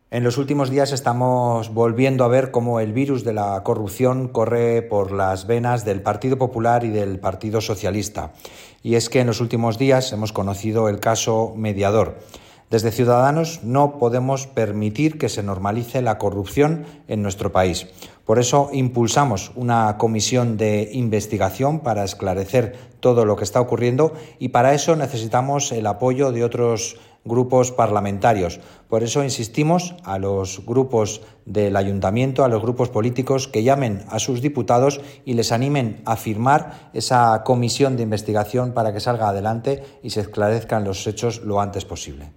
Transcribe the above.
En los últimos días estamos volviendo a ver cómo el virus de la corrupción corre por las venas del Partido Popular y del Partido Socialista. Y es que en los últimos días hemos conocido el caso Mediador. Desde Ciudadanos no podemos permitir que se normalice la corrupción en nuestro país. Por eso impulsamos una comisión de investigación para esclarecer todo lo que está ocurriendo y para eso necesitamos el apoyo de otros grupos parlamentarios. Por eso insistimos a los grupos del ayuntamiento, a los grupos políticos, que llamen a sus diputados y les animen a firmar esa comisión de investigación para que salga adelante y se esclarezcan los hechos lo antes posible.